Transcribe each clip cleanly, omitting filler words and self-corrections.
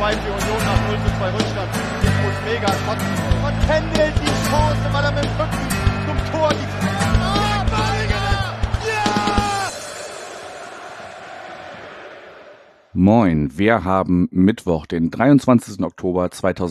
2 für Union nach 0:2 Rückstand. Jetzt muss mega kotzen. Und Kendall die Chance, weil er mit dem Rücken zum Tor liegt. Moin, wir haben Mittwoch, den 23. Oktober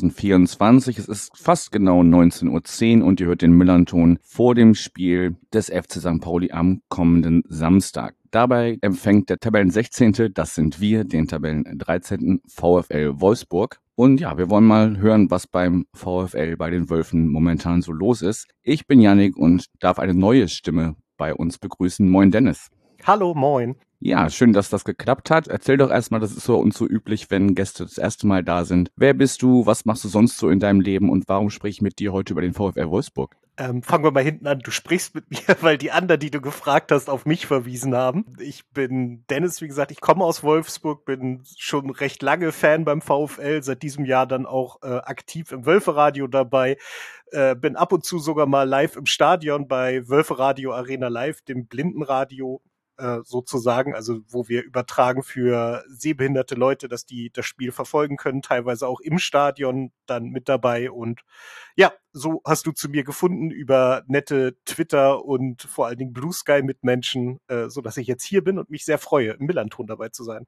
2024. Es ist fast genau 19:10 Uhr und ihr hört den Millernton vor dem Spiel des FC St. Pauli am kommenden Samstag. Dabei empfängt der Tabellen 16., das sind wir, den Tabellen 13. VfL Wolfsburg. Und ja, wir wollen mal hören, was beim VfL bei den Wölfen momentan so los ist. Ich bin Yannick und darf eine neue Stimme bei uns begrüßen. Moin Dennis. Hallo, moin. Ja, schön, dass das geklappt hat. Erzähl doch erstmal, das ist so uns so üblich, wenn Gäste das erste Mal da sind. Wer bist du, was machst du sonst so in deinem Leben und warum spreche ich mit dir heute über den VfL Wolfsburg? Fangen wir mal hinten an. Du sprichst mit mir, weil die anderen, die du gefragt hast, auf mich verwiesen haben. Ich bin Dennis, wie gesagt, ich komme aus Wolfsburg, bin schon recht lange Fan beim VfL, seit diesem Jahr dann auch aktiv im Wölferadio dabei. Bin ab und zu sogar mal live im Stadion bei Wölferadio Arena Live, dem Blindenradio sozusagen, also wo wir übertragen für sehbehinderte Leute, dass die das Spiel verfolgen können, teilweise auch im Stadion dann mit dabei. Und ja, so hast du zu mir gefunden über nette Twitter und vor allen Dingen Blue Sky Mitmenschen, so dass ich jetzt hier bin und mich sehr freue, im Millernton dabei zu sein.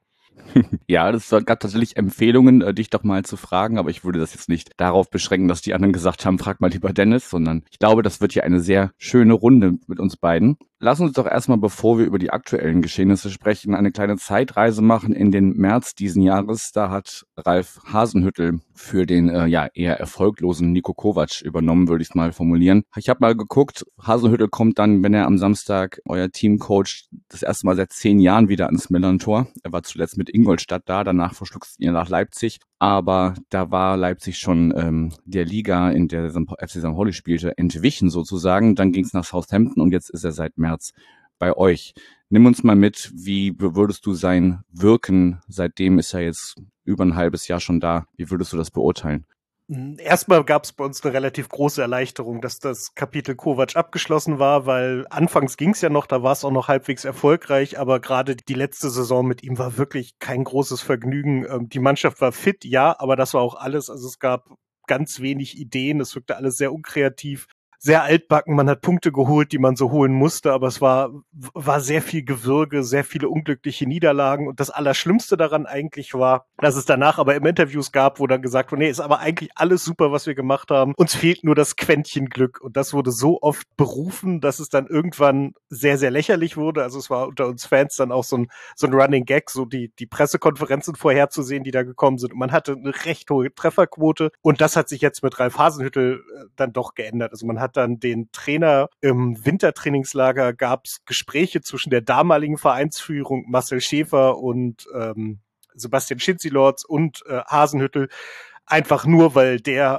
Ja, das gab tatsächlich Empfehlungen, dich doch mal zu fragen, aber ich würde das jetzt nicht darauf beschränken, dass die anderen gesagt haben, frag mal lieber Dennis, sondern ich glaube, das wird hier eine sehr schöne Runde mit uns beiden. Lass uns doch erstmal, bevor wir über die aktuellen Geschehnisse sprechen, eine kleine Zeitreise machen in den März diesen Jahres. Da hat Ralf Hasenhüttl für den eher erfolglosen Niko Kovac übernommen, würde ich es mal formulieren. Ich habe mal geguckt, Hasenhüttl kommt dann, wenn er am Samstag euer Team coacht, das erste Mal seit 10 Jahren wieder ans Millerntor. Er war zuletzt mit Ingolstadt da, danach verschluckt ihr nach Leipzig. Aber da war Leipzig schon der Liga, in der FC St. Pauli spielte, entwichen sozusagen. Dann ging es nach Southampton und jetzt ist er seit März bei euch. Nimm uns mal mit, wie würdest du sein Wirken, seitdem ist er jetzt über ein halbes Jahr schon da, wie würdest du das beurteilen? Erstmal gab es bei uns eine relativ große Erleichterung, dass das Kapitel Kovac abgeschlossen war, weil anfangs ging es ja noch, da war es auch noch halbwegs erfolgreich, aber gerade die letzte Saison mit ihm war wirklich kein großes Vergnügen. Die Mannschaft war fit, ja, aber das war auch alles. Also es gab ganz wenig Ideen, es wirkte alles sehr unkreativ. Sehr altbacken, man hat Punkte geholt, die man so holen musste, aber es war sehr viel Gewürge, sehr viele unglückliche Niederlagen und das Allerschlimmste daran eigentlich war, dass es danach aber immer Interviews gab, wo dann gesagt wurde, nee, ist aber eigentlich alles super, was wir gemacht haben, uns fehlt nur das Quäntchen Glück und das wurde so oft berufen, dass es dann irgendwann sehr, sehr lächerlich wurde, also es war unter uns Fans dann auch so ein Running Gag, so die Pressekonferenzen vorherzusehen, die da gekommen sind und man hatte eine recht hohe Trefferquote und das hat sich jetzt mit Ralf Hasenhüttl dann doch geändert, also man hat dann den Trainer im Wintertrainingslager, gab es Gespräche zwischen der damaligen Vereinsführung Marcel Schäfer und Sebastian Schinzilorz und Hasenhüttl, einfach nur, weil der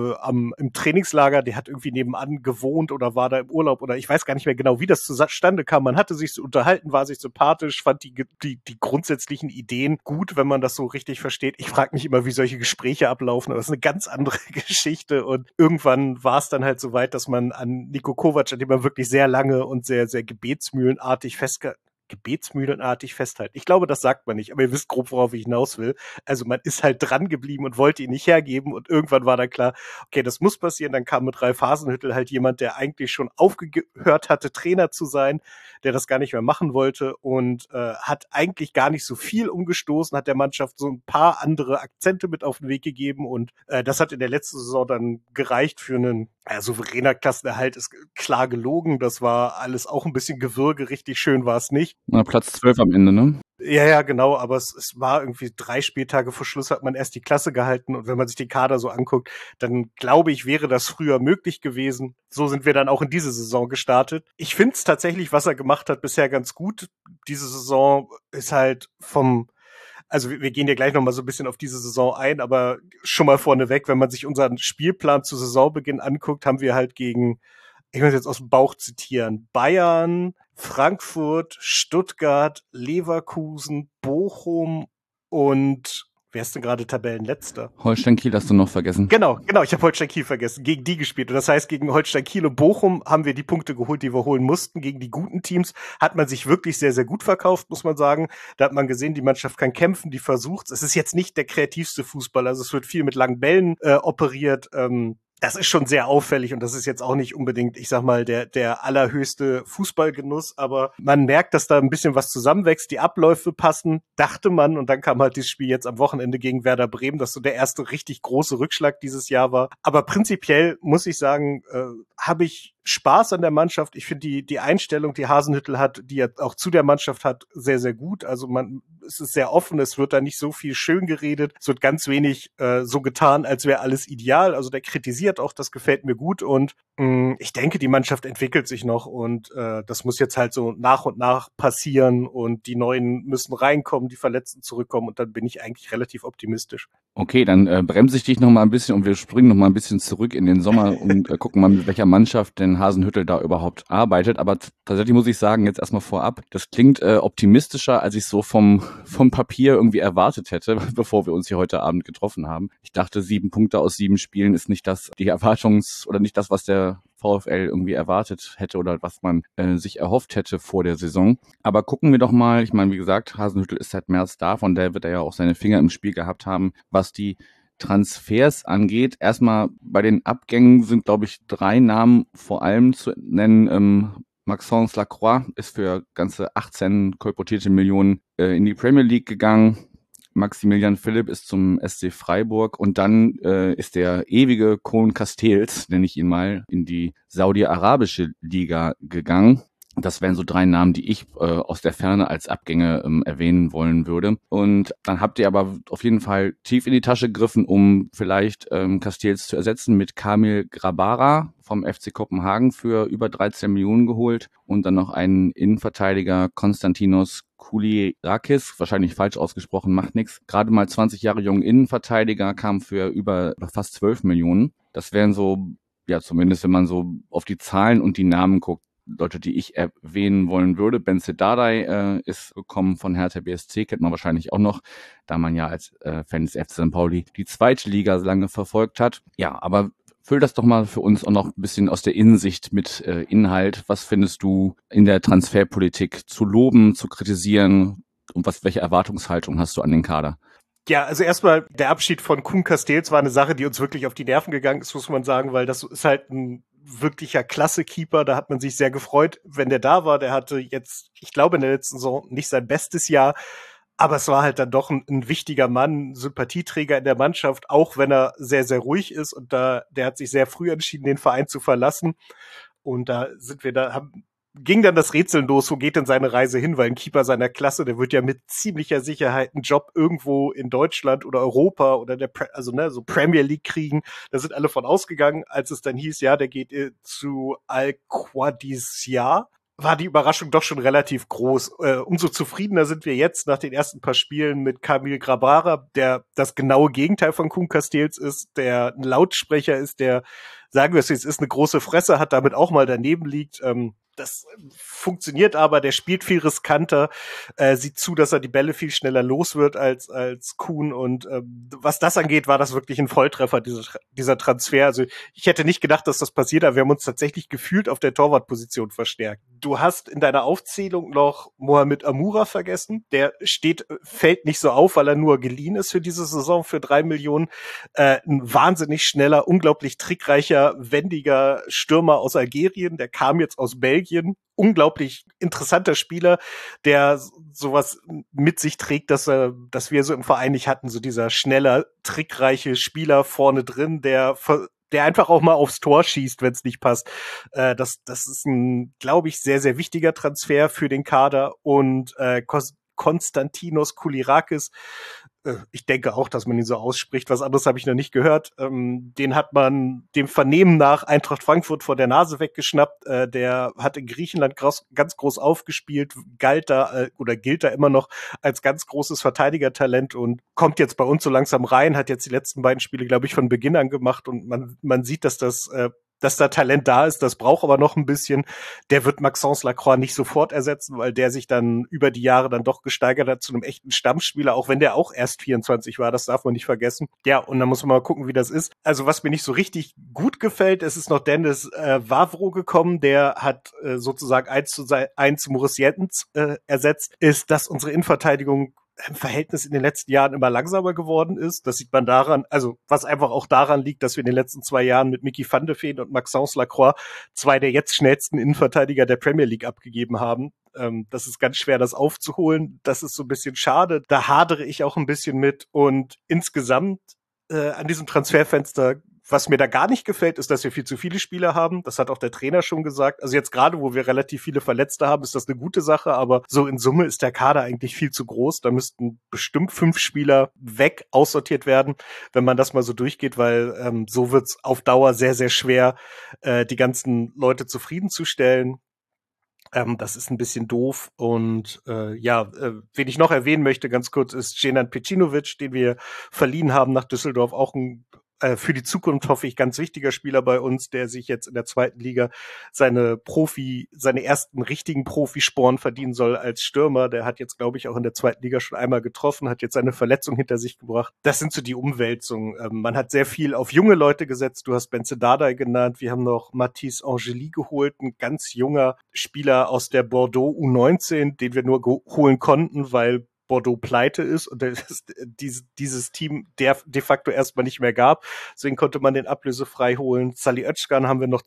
im Trainingslager, der hat irgendwie nebenan gewohnt oder war da im Urlaub oder ich weiß gar nicht mehr genau, wie das zustande kam. Man hatte sich so unterhalten, war sich sympathisch, fand die grundsätzlichen Ideen gut, wenn man das so richtig versteht. Ich frage mich immer, wie solche Gespräche ablaufen, aber das ist eine ganz andere Geschichte und irgendwann war es dann halt so weit, dass man an Niko Kovac, an dem man wirklich sehr lange und sehr, sehr gebetsmühlenartig festhalten. Ich glaube, das sagt man nicht, aber ihr wisst grob, worauf ich hinaus will. Also man ist halt dran geblieben und wollte ihn nicht hergeben und irgendwann war dann klar, okay, das muss passieren. Dann kam mit Ralf Hasenhüttl halt jemand, der eigentlich schon aufgehört hatte, Trainer zu sein, der das gar nicht mehr machen wollte und hat eigentlich gar nicht so viel umgestoßen, hat der Mannschaft so ein paar andere Akzente mit auf den Weg gegeben und das hat in der letzten Saison dann gereicht für einen souveräner Klassenerhalt, ist klar gelogen. Das war alles auch ein bisschen Gewürge, richtig schön war es nicht. Na, Platz 12 am Ende, ne? Ja, genau, aber es war irgendwie 3 Spieltage vor Schluss hat man erst die Klasse gehalten und wenn man sich den Kader so anguckt, dann glaube ich, wäre das früher möglich gewesen. So sind wir dann auch in diese Saison gestartet. Ich finde es tatsächlich, was er gemacht hat, bisher ganz gut. Diese Saison ist halt also wir gehen ja gleich noch mal so ein bisschen auf diese Saison ein, aber schon mal vorneweg, wenn man sich unseren Spielplan zu Saisonbeginn anguckt, haben wir halt gegen, ich muss jetzt aus dem Bauch zitieren, Bayern, Frankfurt, Stuttgart, Leverkusen, Bochum und wer ist denn gerade Tabellenletzter? Holstein Kiel hast du noch vergessen. Genau, ich habe Holstein Kiel vergessen, gegen die gespielt. Und das heißt, gegen Holstein Kiel und Bochum haben wir die Punkte geholt, die wir holen mussten. Gegen die guten Teams hat man sich wirklich sehr, sehr gut verkauft, muss man sagen. Da hat man gesehen, die Mannschaft kann kämpfen, die versucht's. Es ist jetzt nicht der kreativste Fußball, also es wird viel mit langen Bällen operiert. Das ist schon sehr auffällig und das ist jetzt auch nicht unbedingt, ich sag mal, der allerhöchste Fußballgenuss, aber man merkt, dass da ein bisschen was zusammenwächst, die Abläufe passen, dachte man, und dann kam halt dieses Spiel jetzt am Wochenende gegen Werder Bremen, das so der erste richtig große Rückschlag dieses Jahr war. Aber prinzipiell muss ich sagen, habe ich Spaß an der Mannschaft. Ich finde die Einstellung, die Hasenhüttl hat, die er auch zu der Mannschaft hat, sehr, sehr gut. Also es ist sehr offen, es wird da nicht so viel schön geredet. Es wird ganz wenig so getan, als wäre alles ideal. Also der kritisiert auch, das gefällt mir gut. Und ich denke, die Mannschaft entwickelt sich noch und das muss jetzt halt so nach und nach passieren und die Neuen müssen reinkommen, die Verletzten zurückkommen und dann bin ich eigentlich relativ optimistisch. Okay, dann bremse ich dich noch mal ein bisschen und wir springen noch mal ein bisschen zurück in den Sommer und gucken mal, mit welcher Mannschaft denn Hasenhüttl da überhaupt arbeitet. Aber tatsächlich muss ich sagen, jetzt erstmal vorab, das klingt optimistischer, als ich so vom Papier irgendwie erwartet hätte, bevor wir uns hier heute Abend getroffen haben. Ich dachte, 7 Punkte aus 7 Spielen ist nicht das, oder nicht das, was der VfL irgendwie erwartet hätte oder was man sich erhofft hätte vor der Saison. Aber gucken wir doch mal, ich meine, wie gesagt, Hasenhüttl ist seit März da, von der wird er ja auch seine Finger im Spiel gehabt haben, was die Transfers angeht. Erstmal bei den Abgängen sind, glaube ich, 3 Namen vor allem zu nennen. Maxence Lacroix ist für ganze 18 kolportierte Millionen in die Premier League gegangen. Maximilian Philipp ist zum SC Freiburg und dann ist der ewige Koen Castells, nenne ich ihn mal, in die saudi-arabische Liga gegangen. Das wären so 3 Namen, die ich aus der Ferne als Abgänge erwähnen wollen würde. Und dann habt ihr aber auf jeden Fall tief in die Tasche gegriffen, um vielleicht Castells zu ersetzen mit Kamil Grabara vom FC Kopenhagen für über 13 Millionen geholt und dann noch einen Innenverteidiger Konstantinos Koulirakis, wahrscheinlich falsch ausgesprochen, macht nichts. Gerade mal 20 Jahre jungen Innenverteidiger, kam für über fast 12 Millionen. Das wären so, ja zumindest wenn man so auf die Zahlen und die Namen guckt, Leute, die ich erwähnen wollen würde. Benze Dardai ist gekommen von Hertha BSC, kennt man wahrscheinlich auch noch, da man ja als Fan des FC St. Pauli die zweite Liga lange verfolgt hat. Ja, aber füll das doch mal für uns auch noch ein bisschen aus der Innensicht mit Inhalt. Was findest du in der Transferpolitik zu loben, zu kritisieren und welche Erwartungshaltung hast du an den Kader? Ja, also erstmal, der Abschied von Koen Castells war eine Sache, die uns wirklich auf die Nerven gegangen ist, muss man sagen, weil das ist halt ein wirklicher Klasse-Keeper, da hat man sich sehr gefreut, wenn der da war. Der hatte jetzt, ich glaube, in der letzten Saison nicht sein bestes Jahr, aber es war halt dann doch ein wichtiger Mann, Sympathieträger in der Mannschaft, auch wenn er sehr, sehr ruhig ist und der hat sich sehr früh entschieden, den Verein zu verlassen und ging dann das Rätseln los, wo geht denn seine Reise hin, weil ein Keeper seiner Klasse, der wird ja mit ziemlicher Sicherheit einen Job irgendwo in Deutschland oder Europa oder so Premier League kriegen. Da sind alle von ausgegangen, als es dann hieß, ja, der geht zu Al-Qadisiyah, war die Überraschung doch schon relativ groß. Umso zufriedener sind wir jetzt nach den ersten paar Spielen mit Kamil Grabara, der das genaue Gegenteil von Koen Castells ist, der ein Lautsprecher ist, der, sagen wir es jetzt, ist eine große Fresse, hat damit auch mal daneben liegt. Das funktioniert aber, der spielt viel riskanter, sieht zu, dass er die Bälle viel schneller los wird als Kuhn und was das angeht, war das wirklich ein Volltreffer, dieser Transfer. Also ich hätte nicht gedacht, dass das passiert, aber wir haben uns tatsächlich gefühlt auf der Torwartposition verstärkt. Du hast in deiner Aufzählung noch Mohamed Amoura vergessen, der fällt nicht so auf, weil er nur geliehen ist für diese Saison für 3 Millionen. Ein wahnsinnig schneller, unglaublich trickreicher, wendiger Stürmer aus Algerien, der kam jetzt aus Belgien, unglaublich interessanter Spieler, der sowas mit sich trägt, dass wir so im Verein nicht hatten, so dieser schneller, trickreiche Spieler vorne drin, der einfach auch mal aufs Tor schießt, wenn es nicht passt. Das ist ein, glaube ich, sehr, sehr wichtiger Transfer für den Kader und Konstantinos Koulirakis, ich denke auch, dass man ihn so ausspricht. Was anderes habe ich noch nicht gehört. Den hat man dem Vernehmen nach Eintracht Frankfurt vor der Nase weggeschnappt. Der hat in Griechenland ganz groß aufgespielt, gilt da immer noch als ganz großes Verteidigertalent und kommt jetzt bei uns so langsam rein, hat jetzt die letzten beiden Spiele, glaube ich, von Beginn an gemacht und man sieht, dass das dass da Talent da ist, das braucht aber noch ein bisschen. Der wird Maxence Lacroix nicht sofort ersetzen, weil der sich dann über die Jahre dann doch gesteigert hat zu einem echten Stammspieler, auch wenn der auch erst 24 war, das darf man nicht vergessen. Ja, und dann muss man mal gucken, wie das ist. Also was mir nicht so richtig gut gefällt, es ist noch Dennis Wavro gekommen, der hat sozusagen 1:1 Maurice Jentens ersetzt, ist, dass unsere Innenverteidigung im Verhältnis in den letzten Jahren immer langsamer geworden ist. Das sieht man daran, also was einfach auch daran liegt, dass wir in den letzten 2 Jahren mit Mickey van de Ven und Maxence Lacroix 2 der jetzt schnellsten Innenverteidiger der Premier League abgegeben haben. Das ist ganz schwer, das aufzuholen. Das ist so ein bisschen schade. Da hadere ich auch ein bisschen mit. Und insgesamt an diesem Transferfenster, was mir da gar nicht gefällt, ist, dass wir viel zu viele Spieler haben. Das hat auch der Trainer schon gesagt. Also jetzt gerade, wo wir relativ viele Verletzte haben, ist das eine gute Sache. Aber so in Summe ist der Kader eigentlich viel zu groß. Da müssten bestimmt 5 Spieler aussortiert werden, wenn man das mal so durchgeht, weil so wird's auf Dauer sehr, sehr schwer, die ganzen Leute zufriedenzustellen. Das ist ein bisschen doof. Und wen ich noch erwähnen möchte, ganz kurz, ist Dženan Pecinovic, den wir verliehen haben nach Düsseldorf. Auch ein für die Zukunft, hoffe ich, ganz wichtiger Spieler bei uns, der sich jetzt in der 2. Liga seine ersten richtigen Profisporen verdienen soll als Stürmer. Der hat jetzt, glaube ich, auch in der 2. Liga schon einmal getroffen, hat jetzt seine Verletzung hinter sich gebracht. Das sind so die Umwälzungen. Man hat sehr viel auf junge Leute gesetzt. Du hast Bence Dardai genannt. Wir haben noch Mathis Angeli geholt, ein ganz junger Spieler aus der Bordeaux U19, den wir nur holen konnten, weil Bordeaux pleite ist und dieses Team de facto erstmal nicht mehr gab. Deswegen konnte man den ablösefrei holen. Salih Özcan haben wir noch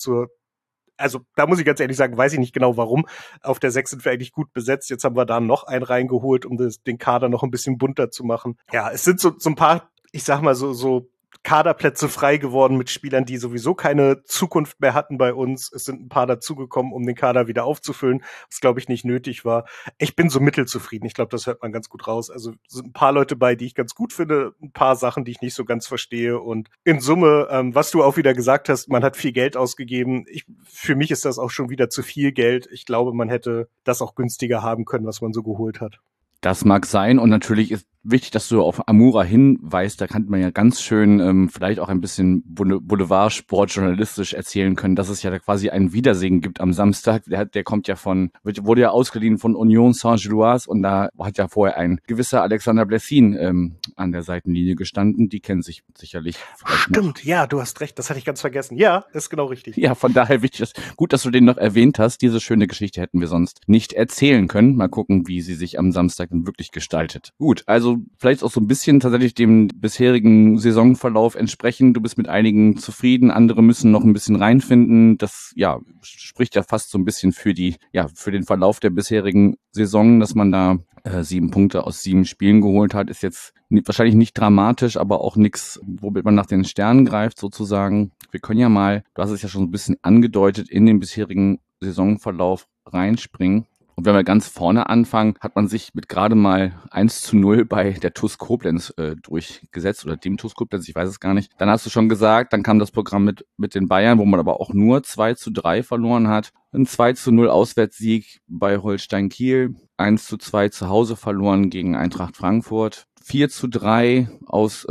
also da muss ich ganz ehrlich sagen, weiß ich nicht genau warum. Auf der 6 sind wir eigentlich gut besetzt. Jetzt haben wir da noch einen reingeholt, um den Kader noch ein bisschen bunter zu machen. Ja, es sind so ein paar, ich sag mal so Kaderplätze frei geworden mit Spielern, die sowieso keine Zukunft mehr hatten bei uns. Es sind ein paar dazugekommen, um den Kader wieder aufzufüllen, was, glaube ich, nicht nötig war. Ich bin so mittelzufrieden. Ich glaube, das hört man ganz gut raus. Also sind ein paar Leute bei, die ich ganz gut finde, ein paar Sachen, die ich nicht so ganz verstehe. Und in Summe, was du auch wieder gesagt hast, man hat viel Geld ausgegeben. Für mich ist das auch schon wieder zu viel Geld. Ich glaube, man hätte das auch günstiger haben können, was man so geholt hat. Das mag sein und natürlich ist wichtig, dass du auf Amoura hinweist. Da kann man ja ganz schön vielleicht auch ein bisschen Boulevardsport journalistisch erzählen können, dass es ja da quasi einen Wiedersehen gibt am Samstag. Der kommt ja wurde ja ausgeliehen von Union Saint-Gilloise und da hat ja vorher ein gewisser Alexander Blessin an der Seitenlinie gestanden. Die kennen sich sicherlich. Stimmt, ja, du hast recht, das hatte ich ganz vergessen. Ja, ist genau richtig. Ja, von daher wichtig, gut, dass du den noch erwähnt hast. Diese schöne Geschichte hätten wir sonst nicht erzählen können. Mal gucken, wie sie sich am Samstag dann wirklich gestaltet. Gut, also vielleicht auch so ein bisschen tatsächlich dem bisherigen Saisonverlauf entsprechen. Du bist mit einigen zufrieden, andere müssen noch ein bisschen reinfinden. Das spricht ja fast so ein bisschen für den Verlauf der bisherigen Saison, dass man da 7 Punkte aus 7 Spielen geholt hat. Ist jetzt wahrscheinlich nicht dramatisch, aber auch nichts, womit man nach den Sternen greift sozusagen. Wir können ja mal, du hast es ja schon ein bisschen angedeutet, in den bisherigen Saisonverlauf reinspringen. Und wenn wir ganz vorne anfangen, hat man sich mit gerade mal 1:0 bei der TuS Koblenz durchgesetzt oder dem TuS Koblenz, ich weiß es gar nicht. Dann hast du schon gesagt, dann kam das Programm mit den Bayern, wo man aber auch nur 2:3 verloren hat. Ein 2:0 Auswärtssieg bei Holstein Kiel, 1:2 zu Hause verloren gegen Eintracht Frankfurt, 4:3 aus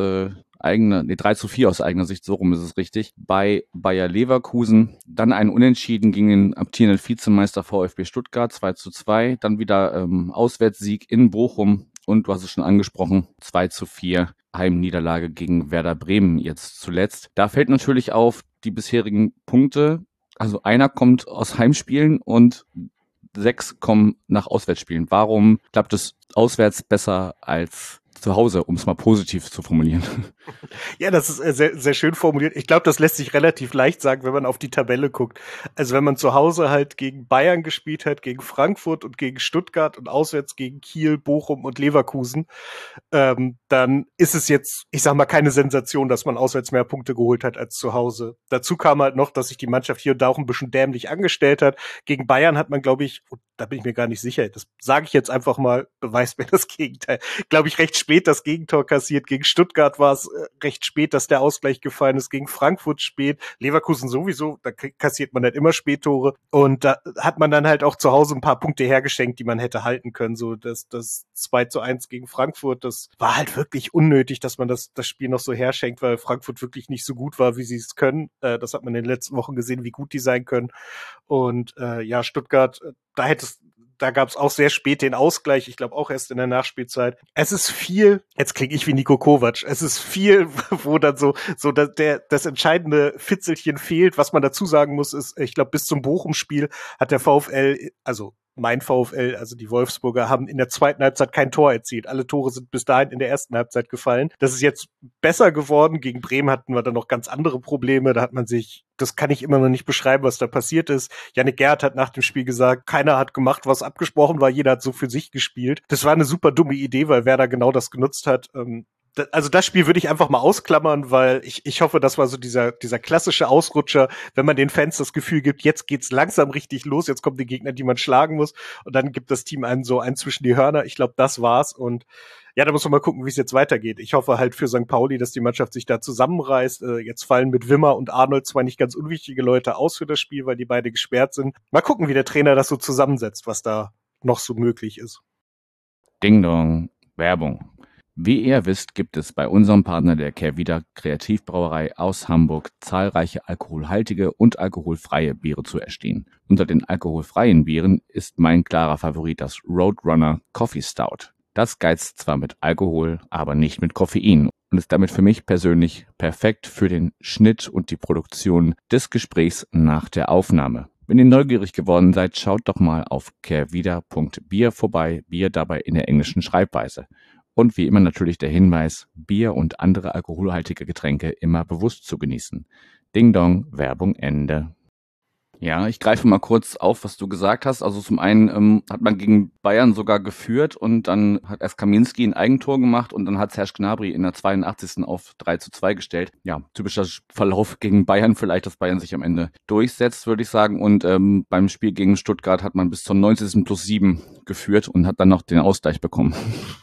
3:4 aus eigener Sicht, so rum ist es richtig, bei Bayer Leverkusen. Dann ein Unentschieden gegen den amtierenden Vizemeister VfB Stuttgart, 2:2. Dann wieder Auswärtssieg in Bochum und du hast es schon angesprochen, 2:4 Heimniederlage gegen Werder Bremen jetzt zuletzt. Da fällt natürlich auf die bisherigen Punkte. Also einer kommt aus Heimspielen und 6 kommen nach Auswärtsspielen. Warum klappt es auswärts besser als zu Hause, um es mal positiv zu formulieren? Ja, das ist sehr, sehr schön formuliert. Ich glaube, das lässt sich relativ leicht sagen, wenn man auf die Tabelle guckt. Also wenn man zu Hause halt gegen Bayern gespielt hat, gegen Frankfurt und gegen Stuttgart und auswärts gegen Kiel, Bochum und Leverkusen, dann ist es jetzt, ich sag mal, keine Sensation, dass man auswärts mehr Punkte geholt hat als zu Hause. Dazu kam halt noch, dass sich die Mannschaft hier und da auch ein bisschen dämlich angestellt hat. Gegen Bayern hat man, glaube ich, da bin ich mir gar nicht sicher. Das sage ich jetzt einfach mal, beweist mir das Gegenteil. Glaube ich, recht spät das Gegentor kassiert. Gegen Stuttgart war es recht spät, dass der Ausgleich gefallen ist. Gegen Frankfurt spät. Leverkusen sowieso, da kassiert man halt immer Spättore. Und da hat man dann halt auch zu Hause ein paar Punkte hergeschenkt, die man hätte halten können. So das 2:1 gegen Frankfurt, das war halt wirklich unnötig, dass man das Spiel noch so herschenkt, weil Frankfurt wirklich nicht so gut war, wie sie es können. Das hat man in den letzten Wochen gesehen, wie gut die sein können. Und Stuttgart, da gab es auch sehr spät den Ausgleich, ich glaube auch erst in der Nachspielzeit. Es ist viel, jetzt klinge ich wie Niko Kovac, es ist viel, wo dann so das entscheidende Fitzelchen fehlt. Was man dazu sagen muss, ist, ich glaube, bis zum Bochum-Spiel hat der VfL, also mein VfL, also die Wolfsburger, haben in der zweiten Halbzeit kein Tor erzielt. Alle Tore sind bis dahin in der ersten Halbzeit gefallen. Das ist jetzt besser geworden. Gegen Bremen hatten wir dann noch ganz andere Probleme. Da hat man sich, das kann ich immer noch nicht beschreiben, was da passiert ist. Jannik Gerhardt hat nach dem Spiel gesagt, keiner hat gemacht, was abgesprochen war. Jeder hat so für sich gespielt. Das war eine super dumme Idee, weil Werder genau das genutzt hat. Also das Spiel würde ich einfach mal ausklammern, weil ich hoffe, das war so dieser klassische Ausrutscher, wenn man den Fans das Gefühl gibt, jetzt geht's langsam richtig los, jetzt kommen die Gegner, die man schlagen muss, und dann gibt das Team einen zwischen die Hörner. Ich glaube, das war's, und ja, da muss man mal gucken, wie es jetzt weitergeht. Ich hoffe halt für St. Pauli, dass die Mannschaft sich da zusammenreißt. Jetzt fallen mit Wimmer und Arnold zwei nicht ganz unwichtige Leute aus für das Spiel, weil die beide gesperrt sind. Mal gucken, wie der Trainer das so zusammensetzt, was da noch so möglich ist. Ding Dong, Werbung. Wie ihr wisst, gibt es bei unserem Partner der Kehrwieder Kreativbrauerei aus Hamburg zahlreiche alkoholhaltige und alkoholfreie Biere zu erstehen. Unter den alkoholfreien Bieren ist mein klarer Favorit das Roadrunner Coffee Stout. Das geizt zwar mit Alkohol, aber nicht mit Koffein und ist damit für mich persönlich perfekt für den Schnitt und die Produktion des Gesprächs nach der Aufnahme. Wenn ihr neugierig geworden seid, schaut doch mal auf kehrwieder.bier vorbei, Bier dabei in der englischen Schreibweise. Und wie immer natürlich der Hinweis, Bier und andere alkoholhaltige Getränke immer bewusst zu genießen. Ding Dong, Werbung Ende. Ja, ich greife mal kurz auf, was du gesagt hast. Also zum einen hat man gegen Bayern sogar geführt und dann hat erst Kaminski ein Eigentor gemacht und dann hat Serge Gnabry in der 82. auf 3:2 gestellt. Ja, typischer Verlauf gegen Bayern, vielleicht, dass Bayern sich am Ende durchsetzt, würde ich sagen. Und beim Spiel gegen Stuttgart hat man bis zur 90. +7 geführt und hat dann noch den Ausgleich bekommen.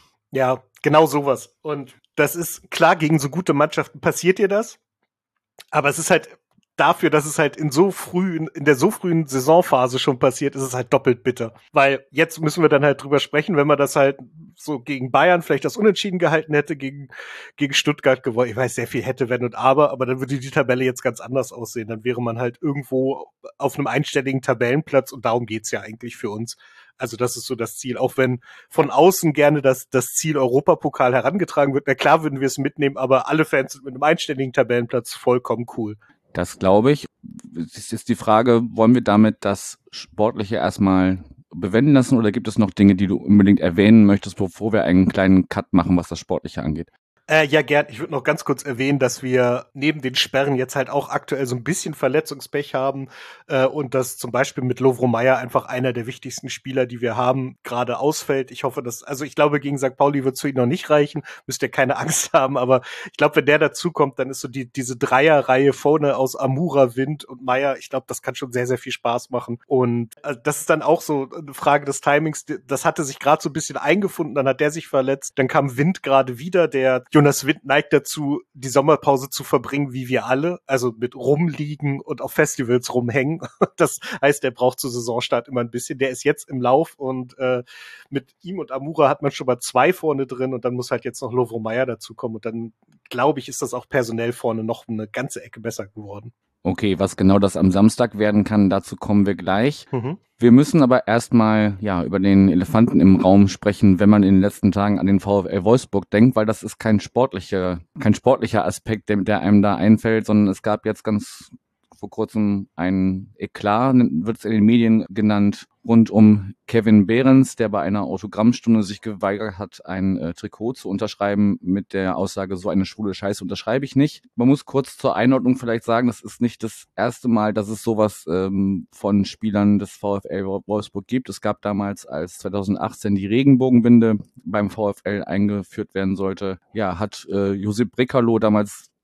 Ja, genau sowas. Und das ist klar, gegen so gute Mannschaften passiert dir das. Aber es ist halt dafür, dass es halt in der so frühen Saisonphase schon passiert, ist es halt doppelt bitter. Weil jetzt müssen wir dann halt drüber sprechen, wenn man das halt so gegen Bayern vielleicht das Unentschieden gehalten hätte, gegen Stuttgart gewonnen. Ich weiß, sehr viel hätte, wenn und aber dann würde die Tabelle jetzt ganz anders aussehen. Dann wäre man halt irgendwo auf einem einstelligen Tabellenplatz, und darum geht's ja eigentlich für uns. Also das ist so das Ziel, auch wenn von außen gerne das Ziel Europapokal herangetragen wird. Na klar würden wir es mitnehmen, aber alle Fans sind mit einem einstelligen Tabellenplatz vollkommen cool. Das glaube ich. Es ist die Frage, wollen wir damit das Sportliche erstmal bewenden lassen oder gibt es noch Dinge, die du unbedingt erwähnen möchtest, bevor wir einen kleinen Cut machen, was das Sportliche angeht? Ja, gern. Ich würde noch ganz kurz erwähnen, dass wir neben den Sperren jetzt halt auch aktuell so ein bisschen Verletzungspech haben und dass zum Beispiel mit Lovro Mayer einfach einer der wichtigsten Spieler, die wir haben, gerade ausfällt. Ich hoffe, ich glaube, gegen St. Pauli wird es für ihn noch nicht reichen. Müsst ihr keine Angst haben, aber ich glaube, wenn der dazukommt, dann ist so diese Dreierreihe vorne aus Amura, Wind und Mayer, ich glaube, das kann schon sehr, sehr viel Spaß machen. Und das ist dann auch so eine Frage des Timings. Das hatte sich gerade so ein bisschen eingefunden, dann hat der sich verletzt, dann kam Wind gerade wieder, der Jonas Wind neigt dazu, die Sommerpause zu verbringen, wie wir alle, also mit rumliegen und auf Festivals rumhängen. Das heißt, der braucht zu Saisonstart immer ein bisschen. Der ist jetzt im Lauf und mit ihm und Amura hat man schon mal 2 vorne drin und dann muss halt jetzt noch Lovro Mayer dazukommen und dann, glaube ich, ist das auch personell vorne noch eine ganze Ecke besser geworden. Okay, was genau das am Samstag werden kann, dazu kommen wir gleich. Mhm. Wir müssen aber erstmal über den Elefanten im Raum sprechen, wenn man in den letzten Tagen an den VfL Wolfsburg denkt, weil das ist kein sportlicher Aspekt, der einem da einfällt, sondern es gab jetzt ganz vor kurzem ein Eklat, wird es in den Medien genannt, rund um Kevin Behrens, der bei einer Autogrammstunde sich geweigert hat, ein Trikot zu unterschreiben mit der Aussage, so eine schwule Scheiße unterschreibe ich nicht. Man muss kurz zur Einordnung vielleicht sagen, das ist nicht das erste Mal, dass es sowas von Spielern des VfL Wolfsburg gibt. Es gab damals, als 2018 die Regenbogenbinde beim VfL eingeführt werden sollte, hat Josip Brekalo damals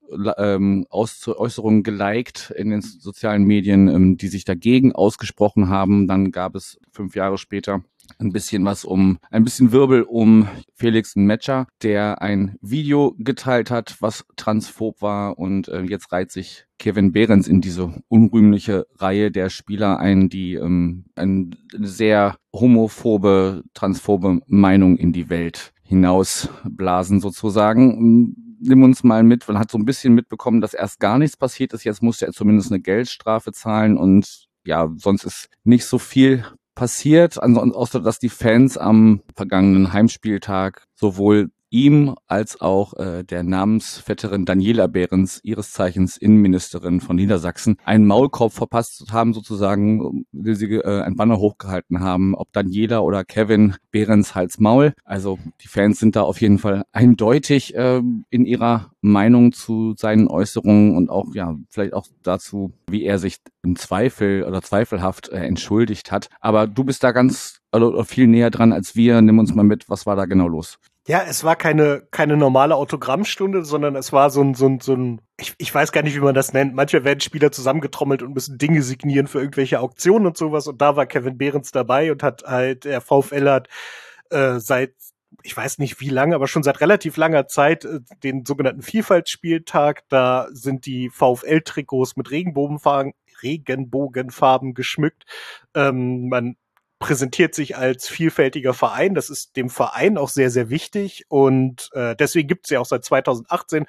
Äußerungen geliked in den sozialen Medien, die sich dagegen ausgesprochen haben. Dann gab es 5 Jahre später ein bisschen Wirbel um Felix Metscher, der ein Video geteilt hat, was transphob war, und jetzt reiht sich Kevin Behrens in diese unrühmliche Reihe der Spieler ein, die eine sehr homophobe, transphobe Meinung in die Welt hinausblasen sozusagen. Nimm uns mal mit, man hat so ein bisschen mitbekommen, dass erst gar nichts passiert ist, jetzt musste er zumindest eine Geldstrafe zahlen und ja, sonst ist nicht so viel passiert, außer dass die Fans am vergangenen Heimspieltag sowohl ihm als auch der Namensvetterin Daniela Behrens, ihres Zeichens Innenministerin von Niedersachsen, einen Maulkorb verpasst haben sozusagen, weil sie ein Banner hochgehalten haben, ob Daniela oder Kevin Behrens Hals Maul. Also die Fans sind da auf jeden Fall eindeutig in ihrer Meinung zu seinen Äußerungen und auch ja vielleicht auch dazu, wie er sich im Zweifel oder zweifelhaft entschuldigt hat. Aber du bist da ganz viel näher dran als wir. Nimm uns mal mit, was war da genau los? Ja, es war keine normale Autogrammstunde, sondern es war so ein ich weiß gar nicht, wie man das nennt. Manchmal werden Spieler zusammengetrommelt und müssen Dinge signieren für irgendwelche Auktionen und sowas. Und da war Kevin Behrens dabei und hat halt, der VfL hat seit, ich weiß nicht wie lange, aber schon seit relativ langer Zeit den sogenannten Vielfaltsspieltag. Da sind die VfL-Trikots mit Regenbogenfarben geschmückt. Man präsentiert sich als vielfältiger Verein. Das ist dem Verein auch sehr, sehr wichtig. Und deswegen gibt es ja auch seit 2018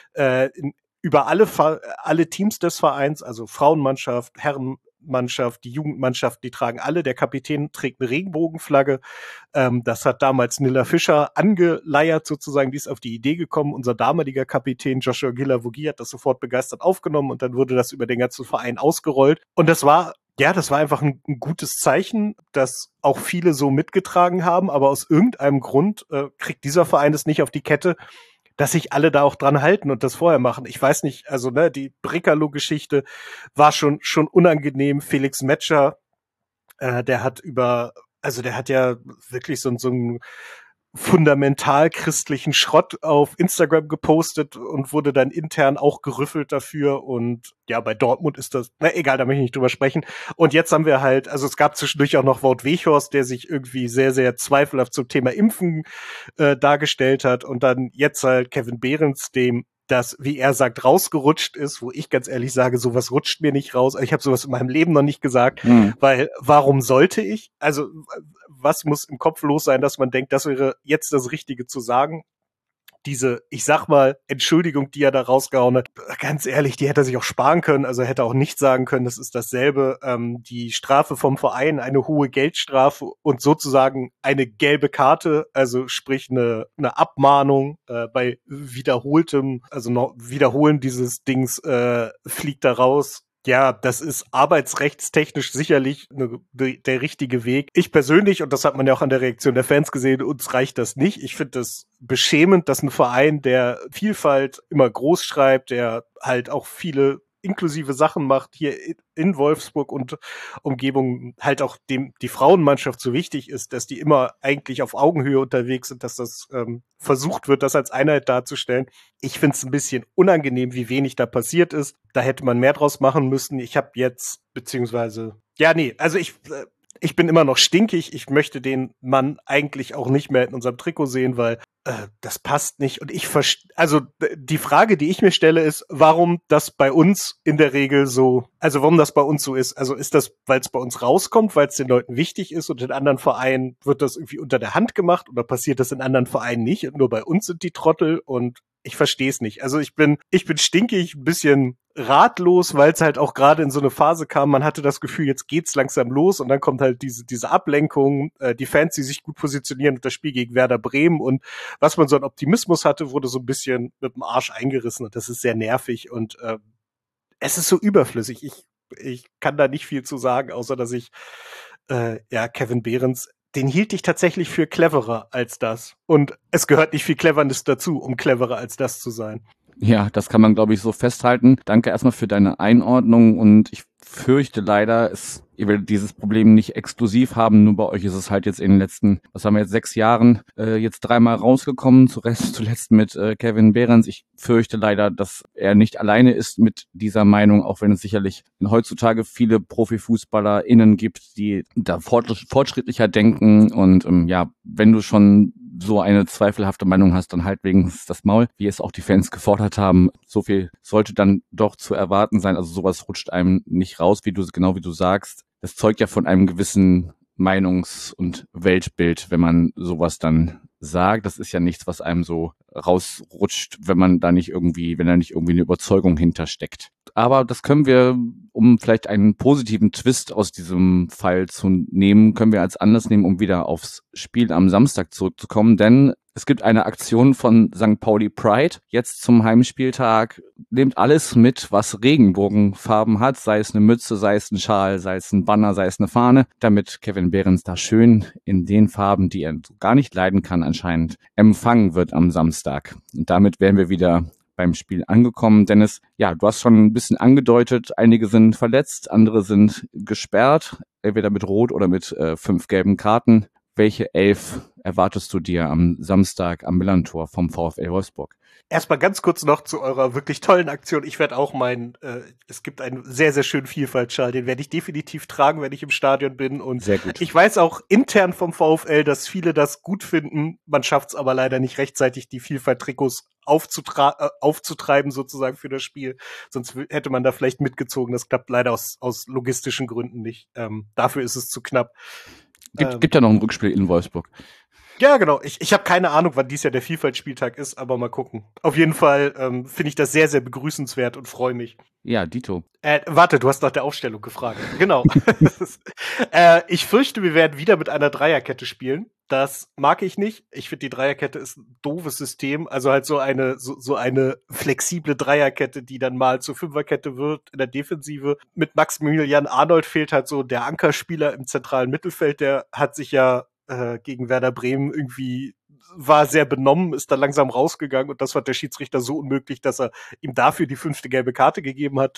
über alle Teams des Vereins, also Frauenmannschaft, Herrenmannschaft, die Jugendmannschaft, die tragen alle. Der Kapitän trägt eine Regenbogenflagge. Das hat damals Nilla Fischer angeleiert sozusagen. Die ist auf die Idee gekommen. Unser damaliger Kapitän Joshua Gilavogi hat das sofort begeistert aufgenommen und dann wurde das über den ganzen Verein ausgerollt. Und das war einfach ein gutes Zeichen, das auch viele so mitgetragen haben, aber aus irgendeinem Grund kriegt dieser Verein es nicht auf die Kette, dass sich alle da auch dran halten und das vorher machen. Ich weiß nicht, also die Brekalo-Geschichte war schon unangenehm. Felix Metscher, der hat ja wirklich so einen fundamental christlichen Schrott auf Instagram gepostet und wurde dann intern auch gerüffelt dafür. Und ja, bei Dortmund ist das, egal, da möchte ich nicht drüber sprechen. Und jetzt haben wir halt, also es gab zwischendurch auch noch Wout Weghorst, der sich irgendwie sehr, sehr zweifelhaft zum Thema Impfen dargestellt hat. Und dann jetzt halt Kevin Behrens, dem das, wie er sagt, rausgerutscht ist, wo ich ganz ehrlich sage, sowas rutscht mir nicht raus. Ich habe sowas in meinem Leben noch nicht gesagt, weil warum sollte ich? Also was muss im Kopf los sein, dass man denkt, das wäre jetzt das Richtige zu sagen? Diese, ich sag mal, Entschuldigung, die er da rausgehauen hat, ganz ehrlich, die hätte er sich auch sparen können, also hätte auch nicht sagen können, das ist dasselbe. Die Strafe vom Verein, eine hohe Geldstrafe und sozusagen eine gelbe Karte, also sprich eine Abmahnung bei wiederholtem, also noch Wiederholen dieses Dings fliegt da raus. Ja, das ist arbeitsrechtstechnisch sicherlich der richtige Weg. Ich persönlich, und das hat man ja auch an der Reaktion der Fans gesehen, uns reicht das nicht. Ich finde das beschämend, dass ein Verein, der Vielfalt immer groß schreibt, der halt auch viele inklusive Sachen macht, hier in Wolfsburg und Umgebung halt auch die Frauenmannschaft so wichtig ist, dass die immer eigentlich auf Augenhöhe unterwegs sind, dass das versucht wird, das als Einheit darzustellen. Ich finde es ein bisschen unangenehm, wie wenig da passiert ist. Da hätte man mehr draus machen müssen. Ich habe jetzt, ich bin immer noch stinkig. Ich möchte den Mann eigentlich auch nicht mehr in unserem Trikot sehen, weil das passt nicht. Und die Frage, die ich mir stelle, ist, warum das bei uns in der Regel so, also warum das bei uns so ist. Also ist das, weil es bei uns rauskommt, weil es den Leuten wichtig ist und in anderen Vereinen wird das irgendwie unter der Hand gemacht oder passiert das in anderen Vereinen nicht und nur bei uns sind die Trottel und ich verstehe es nicht. Also ich bin stinkig, ein bisschen ratlos, weil es halt auch gerade in so eine Phase kam, man hatte das Gefühl, jetzt geht's langsam los und dann kommt halt diese Ablenkung, die Fans, die sich gut positionieren und das Spiel gegen Werder Bremen und was man so an Optimismus hatte, wurde so ein bisschen mit dem Arsch eingerissen und das ist sehr nervig und es ist so überflüssig. Ich kann da nicht viel zu sagen, außer dass ich Kevin Behrens, den hielt ich tatsächlich für cleverer als das. Und es gehört nicht viel Cleverness dazu, um cleverer als das zu sein. Ja, das kann man, glaube ich, so festhalten. Danke erstmal für deine Einordnung und ich fürchte leider, ihr werdet dieses Problem nicht exklusiv haben, nur bei euch ist es halt jetzt in den letzten, was haben wir jetzt, 6 Jahren jetzt 3-mal rausgekommen, zuletzt mit Kevin Behrens. Ich fürchte leider, dass er nicht alleine ist mit dieser Meinung, auch wenn es sicherlich heutzutage viele ProfifußballerInnen gibt, die da fortschrittlicher denken und wenn du schon so eine zweifelhafte Meinung hast, dann halt wenigstens das Maul, wie es auch die Fans gefordert haben. So viel sollte dann doch zu erwarten sein. Also sowas rutscht einem nicht raus, wie du sagst. Das zeugt ja von einem gewissen Meinungs- und Weltbild, wenn man sowas dann sagt. Das ist ja nichts, was einem so rausrutscht, wenn da nicht irgendwie eine Überzeugung hintersteckt. Aber das können wir, um vielleicht einen positiven Twist aus diesem Fall zu nehmen, können wir als Anlass nehmen, um wieder aufs Spiel am Samstag zurückzukommen, denn es gibt eine Aktion von St. Pauli Pride, jetzt zum Heimspieltag. Nehmt alles mit, was Regenbogenfarben hat, sei es eine Mütze, sei es ein Schal, sei es ein Banner, sei es eine Fahne, damit Kevin Behrens da schön in den Farben, die er gar nicht leiden kann anscheinend, empfangen wird am Samstag. Und damit wären wir wieder beim Spiel angekommen. Dennis, du hast schon ein bisschen angedeutet, einige sind verletzt, andere sind gesperrt, entweder mit Rot oder mit 5 gelben Karten. Welche 11 erwartest du dir am Samstag am Millerntor vom VfL Wolfsburg? Erstmal ganz kurz noch zu eurer wirklich tollen Aktion. Ich werde auch es gibt einen sehr, sehr schönen Vielfaltschal, den werde ich definitiv tragen, wenn ich im Stadion bin. Und sehr gut. Ich weiß auch intern vom VfL, dass viele das gut finden. Man schafft es aber leider nicht rechtzeitig, die Vielfalt-Trikots aufzutreiben sozusagen für das Spiel. Sonst hätte man da vielleicht mitgezogen. Das klappt leider aus logistischen Gründen nicht. Dafür ist es zu knapp. Gibt ja noch ein Rückspiel in Wolfsburg. Ja, genau. Ich habe keine Ahnung, wann dies Jahr der Vielfalt-Spieltag ist, aber mal gucken. Auf jeden Fall finde ich das sehr, sehr begrüßenswert und freue mich. Ja, Dito. Warte, du hast nach der Aufstellung gefragt. Genau. Ich fürchte, wir werden wieder mit einer Dreierkette spielen. Das mag ich nicht. Ich finde, die Dreierkette ist ein doofes System. Also halt so eine flexible Dreierkette, die dann mal zur Fünferkette wird in der Defensive. Mit Maximilian Arnold fehlt halt so der Ankerspieler im zentralen Mittelfeld. Der hat sich ja gegen Werder Bremen irgendwie war sehr benommen, ist dann langsam rausgegangen und das fand der Schiedsrichter so unmöglich, dass er ihm dafür die 5. gelbe Karte gegeben hat.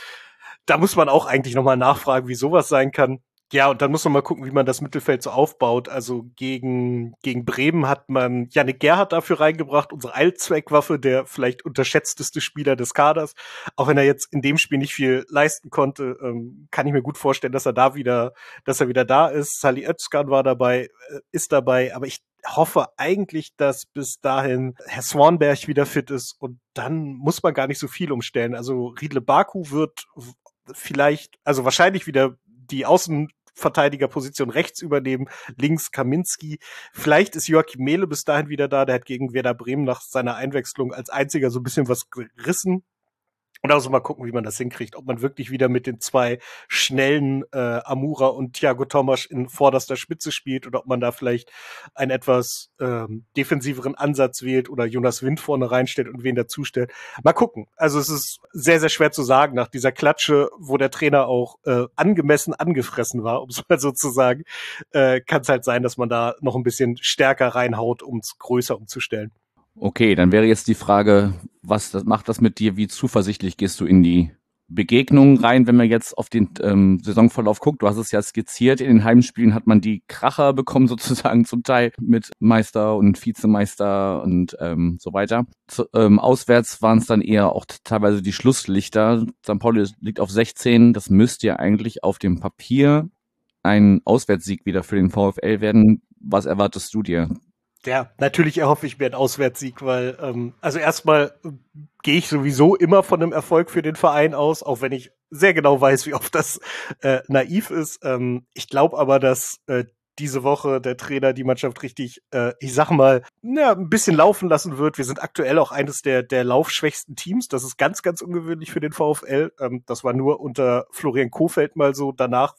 Da muss man auch eigentlich nochmal nachfragen, wie sowas sein kann. Ja, und dann muss man mal gucken, wie man das Mittelfeld so aufbaut. Also gegen Bremen hat man Yannick Gerhardt dafür reingebracht, unsere Allzweckwaffe, der vielleicht unterschätzteste Spieler des Kaders. Auch wenn er jetzt in dem Spiel nicht viel leisten konnte, kann ich mir gut vorstellen, dass er wieder da ist. Salih Özcan war dabei, ist dabei, aber ich hoffe eigentlich, dass bis dahin Herr Swanberg wieder fit ist und dann muss man gar nicht so viel umstellen. Also Riedle Baku wird wahrscheinlich wieder die Außenverteidigerposition rechts übernehmen, links Kaminski. Vielleicht ist Joachim Mehle bis dahin wieder da, der hat gegen Werder Bremen nach seiner Einwechslung als einziger so ein bisschen was gerissen. Und also mal gucken, wie man das hinkriegt, ob man wirklich wieder mit den 2 schnellen Amura und Thiago Tomasch in vorderster Spitze spielt oder ob man da vielleicht einen etwas defensiveren Ansatz wählt oder Jonas Wind vorne reinstellt und wen dazustellt. Mal gucken. Also es ist sehr, sehr schwer zu sagen nach dieser Klatsche, wo der Trainer auch angemessen angefressen war, um es mal so zu sagen, kann es halt sein, dass man da noch ein bisschen stärker reinhaut, um es größer umzustellen. Okay, dann wäre jetzt die Frage, macht das mit dir? Wie zuversichtlich gehst du in die Begegnungen rein, wenn man jetzt auf den Saisonverlauf guckt? Du hast es ja skizziert, in den Heimspielen hat man die Kracher bekommen sozusagen zum Teil mit Meister und Vizemeister und so weiter. Auswärts waren es dann eher auch teilweise die Schlusslichter. St. Pauli liegt auf 16, das müsste ja eigentlich auf dem Papier ein Auswärtssieg wieder für den VfL werden. Was erwartest du dir? Ja, natürlich erhoffe ich mir einen Auswärtssieg, weil also erstmal gehe ich sowieso immer von einem Erfolg für den Verein aus, auch wenn ich sehr genau weiß, wie oft das naiv ist. Ich glaube aber, dass diese Woche der Trainer die Mannschaft richtig, ich sag mal, ein bisschen laufen lassen wird. Wir sind aktuell auch eines der laufschwächsten Teams. Das ist ganz, ganz ungewöhnlich für den VfL. Das war nur unter Florian Kohfeldt mal so. Danach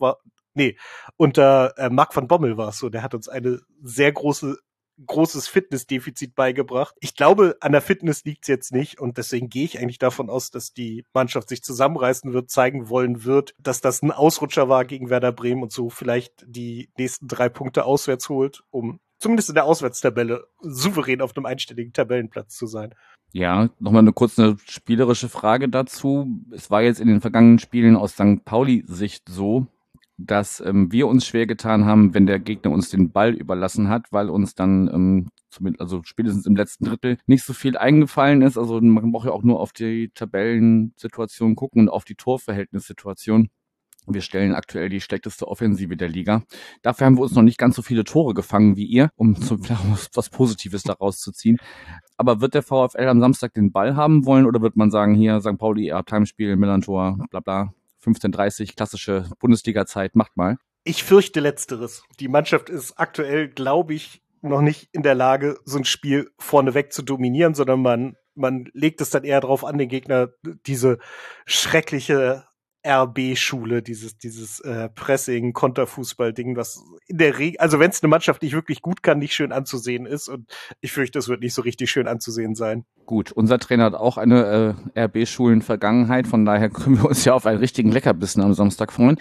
unter Marc van Bommel war es so. Der hat uns eine sehr großes Fitnessdefizit beigebracht. Ich glaube, an der Fitness liegt's jetzt nicht und deswegen gehe ich eigentlich davon aus, dass die Mannschaft sich zusammenreißen wird, zeigen wollen wird, dass das ein Ausrutscher war gegen Werder Bremen und so vielleicht die nächsten 3 Punkte auswärts holt, um zumindest in der Auswärtstabelle souverän auf einem einstelligen Tabellenplatz zu sein. Ja, nochmal eine kurze spielerische Frage dazu. Es war jetzt in den vergangenen Spielen aus St. Pauli-Sicht so, dass wir uns schwer getan haben, wenn der Gegner uns den Ball überlassen hat, weil uns dann also spätestens im letzten Drittel nicht so viel eingefallen ist. Also man braucht ja auch nur auf die Tabellensituation gucken und auf die Torverhältnissituation. Wir stellen aktuell die schlechteste Offensive der Liga. Dafür haben wir uns noch nicht ganz so viele Tore gefangen wie ihr, um was Positives daraus zu ziehen. Aber wird der VfL am Samstag den Ball haben wollen oder wird man sagen, hier St. Pauli, ihr habt Heimspiel, Millantor, bla bla, 15:30, klassische Bundesliga-Zeit, macht mal? Ich fürchte Letzteres. Die Mannschaft ist aktuell, glaube ich, noch nicht in der Lage, so ein Spiel vorneweg zu dominieren, sondern man legt es dann eher darauf an, den Gegner diese schreckliche RB-Schule, dieses Pressing, Konterfußball-Ding, was in der Regel, also wenn es eine Mannschaft nicht wirklich gut kann, nicht schön anzusehen ist, und ich fürchte, es wird nicht so richtig schön anzusehen sein. Gut, unser Trainer hat auch eine RB-Schulen-Vergangenheit, von daher können wir uns ja auf einen richtigen Leckerbissen am Samstag freuen.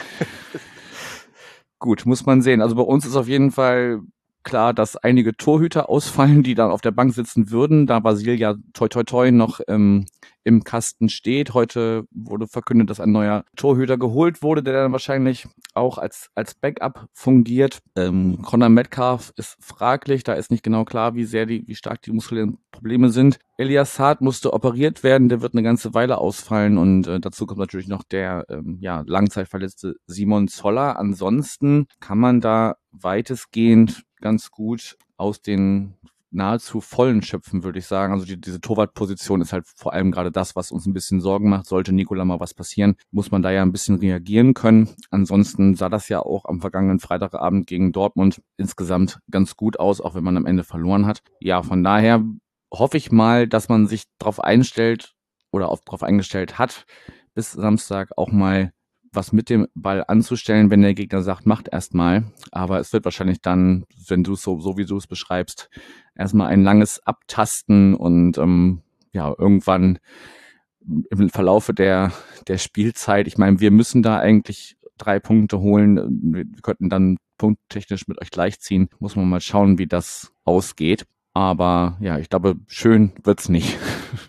Gut, muss man sehen. Also bei uns ist auf jeden Fall klar, dass einige Torhüter ausfallen, die dann auf der Bank sitzen würden, da Vasil ja toi toi toi noch im Kasten steht. Heute wurde verkündet, dass ein neuer Torhüter geholt wurde, der dann wahrscheinlich auch als Backup fungiert. Conor Metcalf ist fraglich, da ist nicht genau klar, wie stark die muskulären Probleme sind. Elias Saad musste operiert werden, der wird eine ganze Weile ausfallen, und dazu kommt natürlich noch der langzeitverletzte Simon Zoller. Ansonsten kann man da weitestgehend ganz gut aus den nahezu vollen schöpfen, würde ich sagen. Also diese Torwartposition ist halt vor allem gerade das, was uns ein bisschen Sorgen macht. Sollte Nicola mal was passieren, muss man da ja ein bisschen reagieren können. Ansonsten sah das ja auch am vergangenen Freitagabend gegen Dortmund insgesamt ganz gut aus, auch wenn man am Ende verloren hat. Ja, von daher hoffe ich mal, dass man sich darauf einstellt oder darauf eingestellt hat, bis Samstag auch mal was mit dem Ball anzustellen, wenn der Gegner sagt, macht erstmal. Aber es wird wahrscheinlich dann, wenn du es so wie du es beschreibst, erstmal ein langes Abtasten und irgendwann im Verlaufe der Spielzeit, ich meine, wir müssen da eigentlich 3 Punkte holen. Wir könnten dann punkttechnisch mit euch gleichziehen. Muss man mal schauen, wie das ausgeht. Aber ja, ich glaube, schön wird's nicht.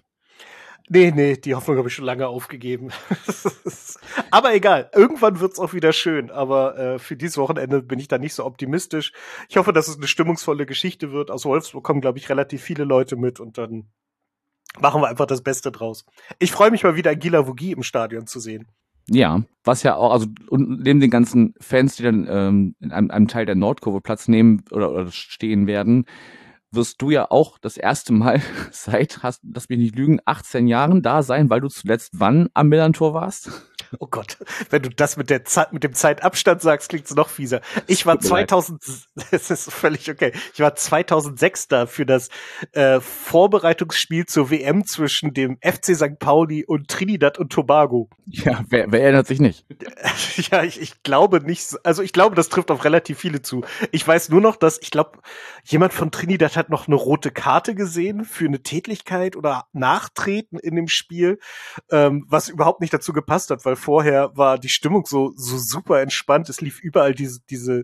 Nee, die Hoffnung habe ich schon lange aufgegeben. Aber egal, irgendwann wird's auch wieder schön. Aber für dieses Wochenende bin ich da nicht so optimistisch. Ich hoffe, dass es eine stimmungsvolle Geschichte wird. Aus Wolfsburg kommen, glaube ich, relativ viele Leute mit, und dann machen wir einfach das Beste draus. Ich freue mich mal wieder, Gila Vogie im Stadion zu sehen. Ja, was ja auch, also und neben den ganzen Fans, die dann in einem Teil der Nordkurve Platz nehmen oder stehen werden, wirst du ja auch das erste Mal seit, lass mich nicht lügen, 18 Jahren da sein, weil du zuletzt wann am Millantor warst? Oh Gott, wenn du das mit dem Zeitabstand sagst, klingt's noch fieser. Ich war 2000, das ist völlig okay. Ich war 2006 da für das Vorbereitungsspiel zur WM zwischen dem FC St. Pauli und Trinidad und Tobago. Ja, wer erinnert sich nicht? Ja, ich glaube nicht, also ich glaube, das trifft auf relativ viele zu. Ich weiß nur noch, dass, ich glaube, jemand von Trinidad hat noch eine rote Karte gesehen für eine Tätlichkeit oder Nachtreten in dem Spiel, was überhaupt nicht dazu gepasst hat, weil vorher war die Stimmung so super entspannt. Es lief überall diese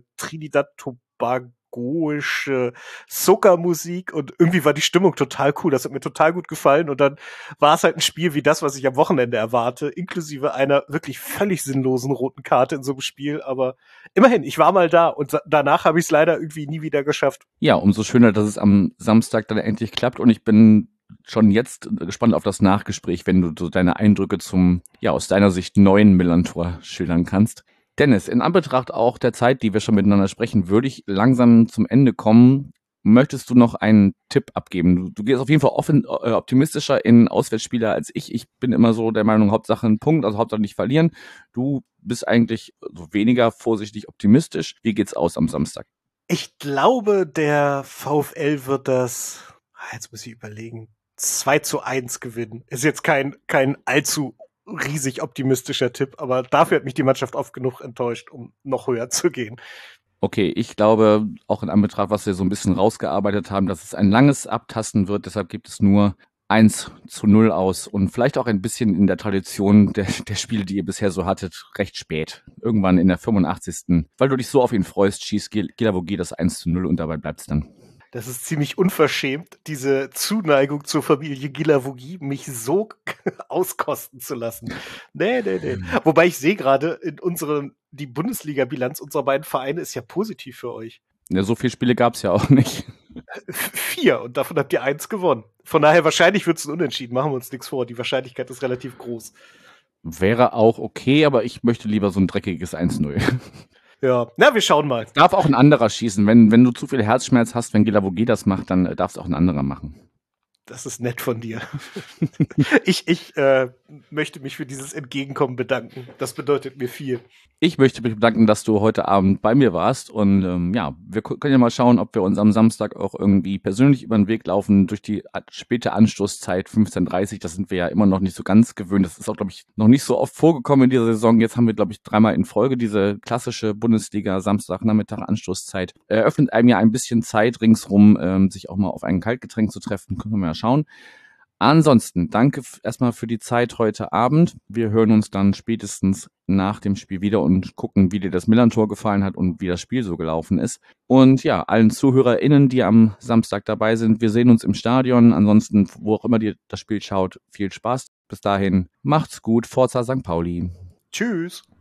Trinidad-Tobagoische Soca-Musik, und irgendwie war die Stimmung total cool. Das hat mir total gut gefallen, und dann war es halt ein Spiel wie das, was ich am Wochenende erwarte, inklusive einer wirklich völlig sinnlosen roten Karte in so einem Spiel. Aber immerhin, ich war mal da, und danach habe ich es leider irgendwie nie wieder geschafft. Ja, umso schöner, dass es am Samstag dann endlich klappt, und ich bin schon jetzt gespannt auf das Nachgespräch, wenn du so deine Eindrücke zum, aus deiner Sicht neuen Millantor schildern kannst. Dennis, in Anbetracht auch der Zeit, die wir schon miteinander sprechen, würde ich langsam zum Ende kommen. Möchtest du noch einen Tipp abgeben? Du gehst auf jeden Fall optimistischer in Auswärtsspiele als ich. Ich bin immer so der Meinung, Hauptsache ein Punkt, also Hauptsache nicht verlieren. Du bist eigentlich so weniger vorsichtig optimistisch. Wie geht's aus am Samstag? Ich glaube, der VfL wird das, jetzt muss ich überlegen, 2:1 gewinnen. Ist jetzt kein allzu riesig optimistischer Tipp, aber dafür hat mich die Mannschaft oft genug enttäuscht, um noch höher zu gehen. Okay, ich glaube, auch in Anbetracht, was wir so ein bisschen rausgearbeitet haben, dass es ein langes Abtasten wird. Deshalb gibt es nur 1:0 aus und vielleicht auch ein bisschen in der Tradition der Spiele, die ihr bisher so hattet, recht spät. Irgendwann in der 85. Weil du dich so auf ihn freust, schießt Guilavogui das 1:0 und dabei bleibt's dann. Das ist ziemlich unverschämt, diese Zuneigung zur Familie Guilavogui, mich so auskosten zu lassen. Nee. Wobei ich sehe gerade, die Bundesliga-Bilanz unserer beiden Vereine ist ja positiv für euch. Ja, so viele Spiele gab's ja auch nicht. 4 und davon habt ihr 1 gewonnen. Von daher wahrscheinlich wird's ein Unentschieden, machen wir uns nichts vor. Die Wahrscheinlichkeit ist relativ groß. Wäre auch okay, aber ich möchte lieber so ein dreckiges 1:0. Ja, na, wir schauen mal. Darf auch ein anderer schießen. Wenn du zu viel Herzschmerz hast, wenn Guilavogui das macht, dann darf es auch ein anderer machen. Das ist nett von dir. Ich möchte mich für dieses Entgegenkommen bedanken. Das bedeutet mir viel. Ich möchte mich bedanken, dass du heute Abend bei mir warst. Und wir können ja mal schauen, ob wir uns am Samstag auch irgendwie persönlich über den Weg laufen durch die späte Anstoßzeit 15:30. Das sind wir ja immer noch nicht so ganz gewöhnt. Das ist auch, glaube ich, noch nicht so oft vorgekommen in dieser Saison. Jetzt haben wir, glaube ich, 3-mal in Folge diese klassische Bundesliga Samstagnachmittag Anstoßzeit. Eröffnet einem ja ein bisschen Zeit ringsrum, sich auch mal auf ein Kaltgetränk zu treffen. Können wir mal schauen. Ansonsten, danke erstmal für die Zeit heute Abend. Wir hören uns dann spätestens nach dem Spiel wieder und gucken, wie dir das Millern-Tor gefallen hat und wie das Spiel so gelaufen ist. Und ja, allen ZuhörerInnen, die am Samstag dabei sind, wir sehen uns im Stadion. Ansonsten, wo auch immer ihr das Spiel schaut, viel Spaß. Bis dahin, macht's gut. Forza St. Pauli. Tschüss.